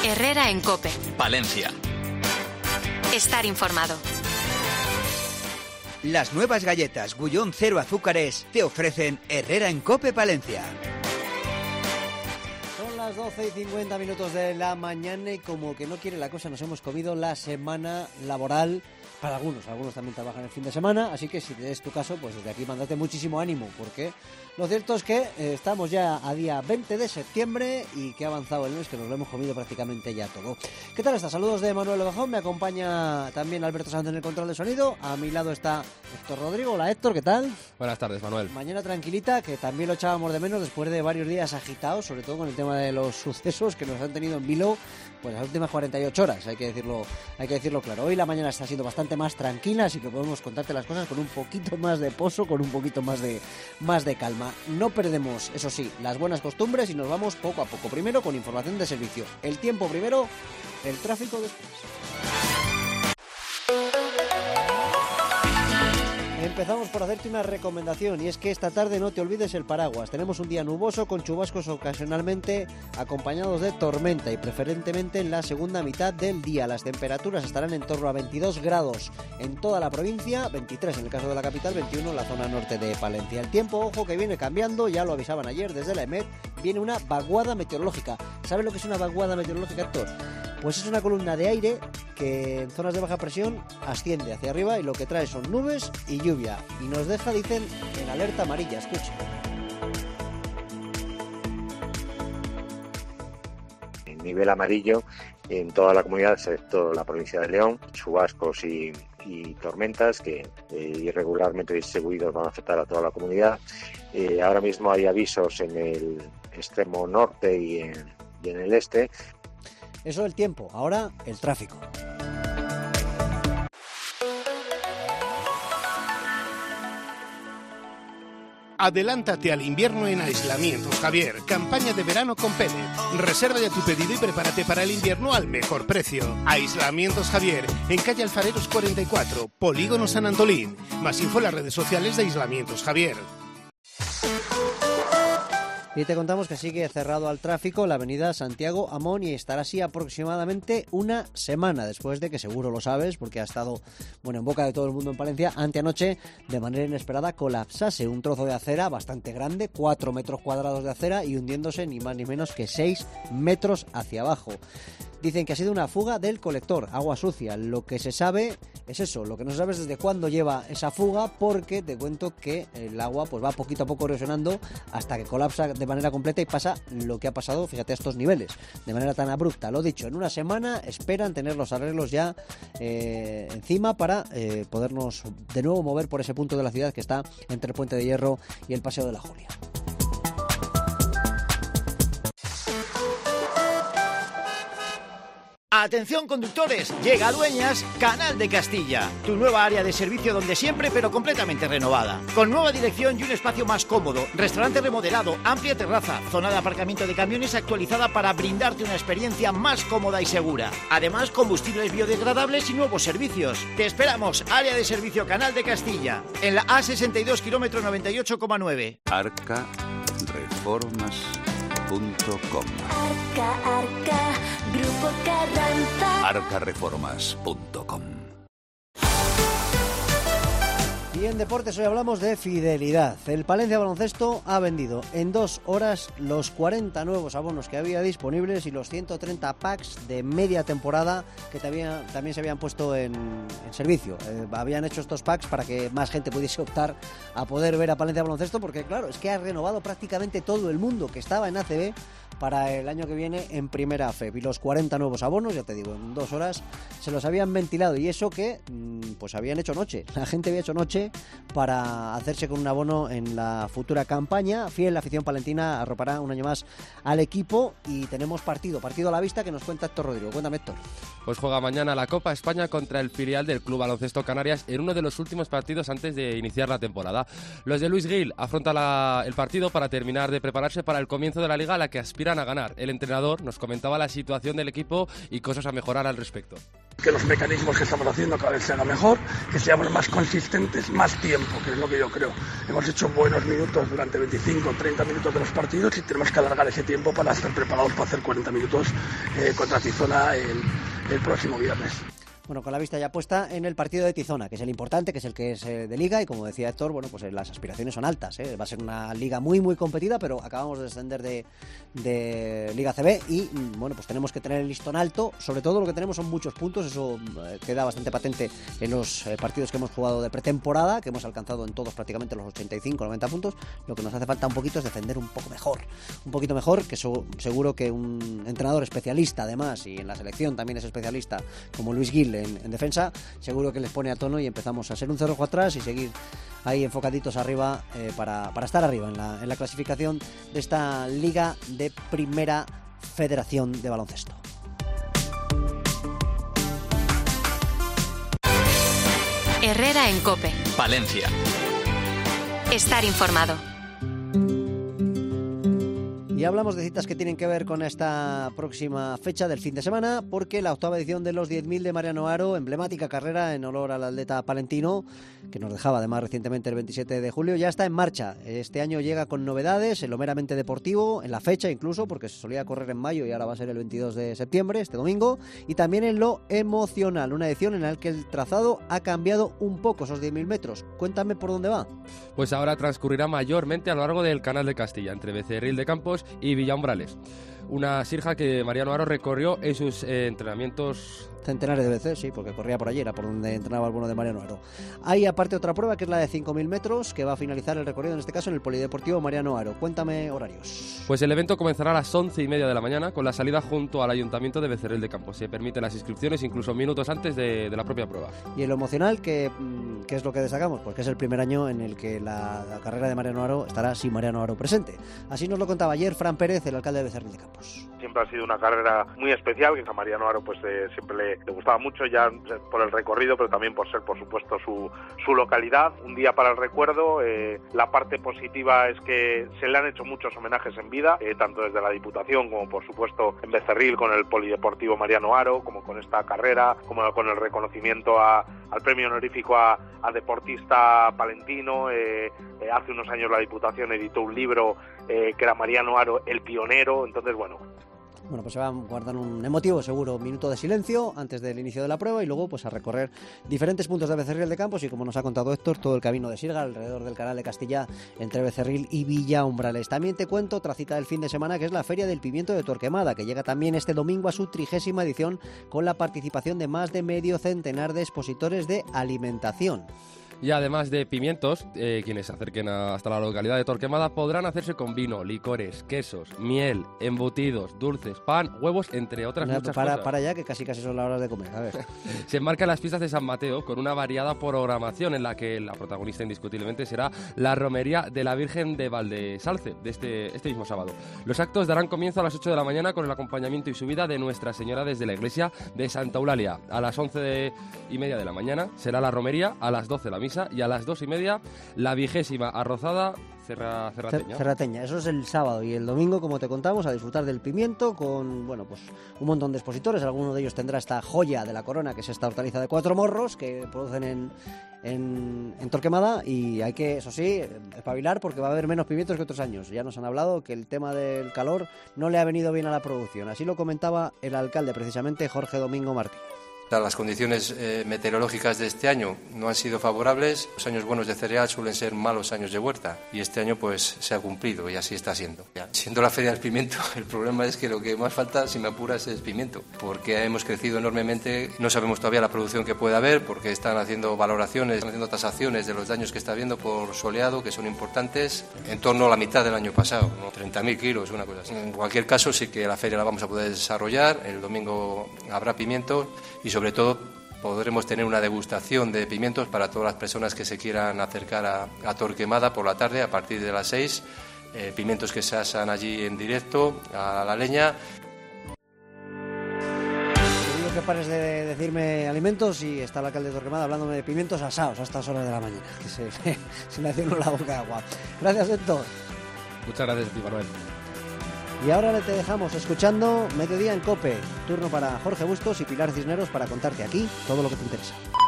Herrera en COPE. Palencia. Estar informado. Las nuevas galletas Gullón 0 azúcares te ofrecen Herrera en COPE Palencia. Son las 12:50 de la mañana y como que no quiere la cosa, nos hemos comido la semana laboral. Para algunos también trabajan el fin de semana, así que si es tu caso, pues desde aquí mandate muchísimo ánimo, porque lo cierto es que estamos ya a día 20 de septiembre y que ha avanzado el mes, que nos lo hemos comido prácticamente ya todo. ¿Qué tal está? Saludos de Manuel Bajón, me acompaña también Alberto Sanz en el control de sonido, a mi lado está Héctor Rodrigo. Hola Héctor, ¿qué tal? Buenas tardes, Manuel. Mañana tranquilita, que también lo echábamos de menos después de varios días agitados, sobre todo con el tema de los sucesos que nos han tenido en vilo, pues las últimas 48 horas, hay que decirlo claro. Hoy la mañana está siendo bastante más tranquila, así que podemos contarte las cosas con un poquito más de pozo, con un poquito más de calma. No perdemos, eso sí, las buenas costumbres y nos vamos poco a poco. Primero con información de servicio. El tiempo primero, el tráfico después. Empezamos por hacerte una recomendación, y es que esta tarde no te olvides el paraguas. Tenemos un día nuboso con chubascos ocasionalmente acompañados de tormenta y preferentemente en la segunda mitad del día. Las temperaturas estarán en torno a 22 grados en toda la provincia, 23 en el caso de la capital, 21 en la zona norte de Palencia. El tiempo, ojo, que viene cambiando, ya lo avisaban ayer desde la EMET, viene una vaguada meteorológica. ¿Sabes lo que es una vaguada meteorológica, Héctor? Pues es una columna de aire que en zonas de baja presión asciende hacia arriba y lo que trae son nubes y lluvia. Y nos deja, dicen, en alerta amarilla. Escucha. En nivel amarillo en toda la comunidad, excepto la provincia de León, chubascos y tormentas que irregularmente distribuidos van a afectar a toda la comunidad. Ahora mismo hay avisos en el extremo norte y en el este. Eso el tiempo, ahora el tráfico. Adelántate al invierno en Aislamientos Javier. Campaña de verano con Pellet. Reserva ya tu pedido y prepárate para el invierno al mejor precio. Aislamientos Javier, en calle Alfareros 44, Polígono San Antolín. Más info en las redes sociales de Aislamientos Javier. Y te contamos que sigue cerrado al tráfico la avenida Santiago Amón y estará así aproximadamente una semana, después de que seguro lo sabes, porque ha estado en boca de todo el mundo en Palencia, anteanoche de manera inesperada colapsase un trozo de acera bastante grande, 4 metros cuadrados de acera y hundiéndose ni más ni menos que 6 metros hacia abajo. Dicen que ha sido una fuga del colector, agua sucia. Lo que se sabe es eso, lo que no se sabe es desde cuándo lleva esa fuga, porque te cuento que el agua pues va poquito a poco erosionando hasta que colapsa de manera completa y pasa lo que ha pasado, fíjate, a estos niveles, de manera tan abrupta. Lo dicho, en una semana esperan tener los arreglos ya encima para podernos de nuevo mover por ese punto de la ciudad que está entre el Puente de Hierro y el Paseo de la Julia. Atención conductores, llega a Dueñas Canal de Castilla, tu nueva área de servicio donde siempre pero completamente renovada, con nueva dirección y un espacio más cómodo, restaurante remodelado, amplia terraza, zona de aparcamiento de camiones actualizada para brindarte una experiencia más cómoda y segura. Además, combustibles biodegradables y nuevos servicios. Te esperamos, área de servicio Canal de Castilla, en la A62 kilómetro 98,9. arcareformas.com. Arca, Grupo Carranza. arcareformas.com. Y en deportes hoy hablamos de fidelidad. El Palencia Baloncesto ha vendido en 2 horas los 40 nuevos abonos que había disponibles y los 130 packs de media temporada que también se habían puesto en servicio. Habían hecho estos packs para que más gente pudiese optar a poder ver a Palencia Baloncesto, porque claro, es que ha renovado prácticamente todo el mundo que estaba en ACB para el año que viene en Primera FEB. Y los 40 nuevos abonos, ya te digo, en 2 horas se los habían ventilado, y eso que pues habían hecho noche. La gente había hecho noche para hacerse con un abono en la futura campaña. Fiel, la afición palentina arropará un año más al equipo y tenemos partido a la vista que nos cuenta Héctor Rodrigo. Cuéntame, Héctor. Pues juega mañana la Copa España contra el filial del Club Baloncesto Canarias en uno de los últimos partidos antes de iniciar la temporada. Los de Luis Gil afrontan el partido para terminar de prepararse para el comienzo de la Liga, a la que aspiran a ganar. El entrenador nos comentaba la situación del equipo y cosas a mejorar al respecto. que los mecanismos que estamos haciendo cada vez se hagan mejor, que seamos más consistentes, más tiempo, que es lo que yo creo. Hemos hecho buenos minutos durante 25, 30 minutos de los partidos y tenemos que alargar ese tiempo para estar preparados para hacer 40 minutos contra Tizona el próximo viernes. Bueno, con la vista ya puesta en el partido de Tizona, que es el importante, que es el que es de Liga, y como decía Héctor, bueno, pues las aspiraciones son altas, ¿eh? Va a ser una Liga muy, muy competida, pero acabamos de descender de Liga CB y, bueno, pues tenemos que tener el listón alto. Sobre todo lo que tenemos son muchos puntos, eso queda bastante patente en los partidos que hemos jugado de pretemporada, que hemos alcanzado en todos prácticamente los 85, 90 puntos. Lo que nos hace falta un poquito es defender un poquito mejor, que seguro que un entrenador especialista, además, y en la selección también es especialista, como Luis Gil, en defensa, seguro que les pone a tono y empezamos a ser un cerrojo atrás y seguir ahí enfocaditos arriba para estar arriba en la clasificación de esta Liga de Primera Federación de Baloncesto. Herrera en COPE. Palencia. Estar informado. Y hablamos de citas que tienen que ver con esta próxima fecha del fin de semana, porque la 8ª edición de los 10.000 de Mariano Aro, emblemática carrera en honor al atleta palentino, que nos dejaba además recientemente el 27 de julio, ya está en marcha. Este año llega con novedades en lo meramente deportivo, en la fecha incluso, porque se solía correr en mayo y ahora va a ser el 22 de septiembre, este domingo, y también en lo emocional, una edición en la que el trazado ha cambiado un poco, esos 10.000 metros. Cuéntame por dónde va. Pues ahora transcurrirá mayormente a lo largo del Canal de Castilla, entre Becerril de Campos y Villaumbrales. Una sirja que Mariano Aro recorrió en sus entrenamientos... Centenares de veces, sí, porque corría por allí, era por donde entrenaba el bueno de Mariano Aro. Hay aparte otra prueba, que es la de 5.000 metros, que va a finalizar el recorrido, en este caso en el Polideportivo Mariano Aro. Cuéntame horarios. Pues el evento comenzará a las 11:30 de la mañana, con la salida junto al Ayuntamiento de Becerril de Campos. Se permiten las inscripciones incluso minutos antes de la propia prueba. Y en lo emocional, ¿qué es lo que destacamos? Porque es el primer año en el que la carrera de Mariano Aro estará sin Mariano Aro presente. Así nos lo contaba ayer Fran Pérez, el alcalde de Becerril de Campos. Siempre ha sido una carrera muy especial, que a Mariano Aro pues siempre le gustaba mucho, ya por el recorrido, pero también por ser, por supuesto, su localidad. Un día para el recuerdo. La parte positiva es que se le han hecho muchos homenajes en vida, tanto desde la Diputación como, por supuesto, en Becerril con el Polideportivo Mariano Aro, como con esta carrera, como con el reconocimiento al premio honorífico a deportista palentino. Hace unos años la Diputación editó un libro que era Mariano Aro, el pionero. Entonces, bueno, pues se va a guardar un emotivo, seguro, minuto de silencio antes del inicio de la prueba y luego pues a recorrer diferentes puntos de Becerril de Campos y, como nos ha contado Héctor, todo el camino de Sirga alrededor del Canal de Castilla entre Becerril y Villaumbrales. También te cuento otra cita del fin de semana, que es la Feria del Pimiento de Torquemada, que llega también este domingo a su 30ª edición con la participación de más de medio centenar de expositores de alimentación. Y además de pimientos, quienes se acerquen hasta la localidad de Torquemada podrán hacerse con vino, licores, quesos, miel, embutidos, dulces, pan, huevos, entre otras muchas cosas. Para ya, que casi son las horas de comer. A ver. Se enmarca en las fiestas de San Mateo con una variada programación en la que la protagonista indiscutiblemente será la romería de la Virgen de Valdesalce de este mismo sábado. Los actos darán comienzo a las 8 de la mañana con el acompañamiento y subida de Nuestra Señora desde la iglesia de Santa Eulalia. A las 11:30 de la mañana será la romería, a las 12 la misa y a las 2:30 la 20ª arrozada cerrateña. Eso es el sábado, y el domingo, como te contamos, a disfrutar del pimiento con, bueno, pues un montón de expositores. Alguno de ellos tendrá esta joya de la corona, que es esta hortaliza de 4 morros que producen en Torquemada, y hay que, eso sí, espabilar porque va a haber menos pimientos que otros años. Ya nos han hablado que el tema del calor no le ha venido bien a la producción. Así lo comentaba el alcalde, precisamente, Jorge Domingo Martínez. Las condiciones meteorológicas de este año no han sido favorables. Los años buenos de cereal suelen ser malos años de huerta, y este año pues se ha cumplido y así está siendo. Siendo la Feria del Pimiento, el problema es que lo que más falta, si me apuras, es pimiento, porque hemos crecido enormemente. No sabemos todavía la producción que puede haber, porque están haciendo valoraciones, están haciendo tasaciones de los daños que está habiendo por soleado, que son importantes, en torno a la mitad del año pasado, unos 30.000 kilos, una cosa así. En cualquier caso, sí que la feria la vamos a poder desarrollar. El domingo habrá pimientos y sobre todo podremos tener una degustación de pimientos para todas las personas que se quieran acercar a Torquemada por la tarde a partir de las 6. Pimientos que se asan allí en directo a la leña. Te digo que pares de decirme alimentos y está el alcalde de Torquemada hablándome de pimientos asados a estas horas de la mañana, que se me hace uno la boca de agua. Gracias, Héctor. Muchas gracias a ti, Manuel. Y ahora te dejamos escuchando Mediodía en COPE. Turno para Jorge Bustos y Pilar Cisneros para contarte aquí todo lo que te interesa.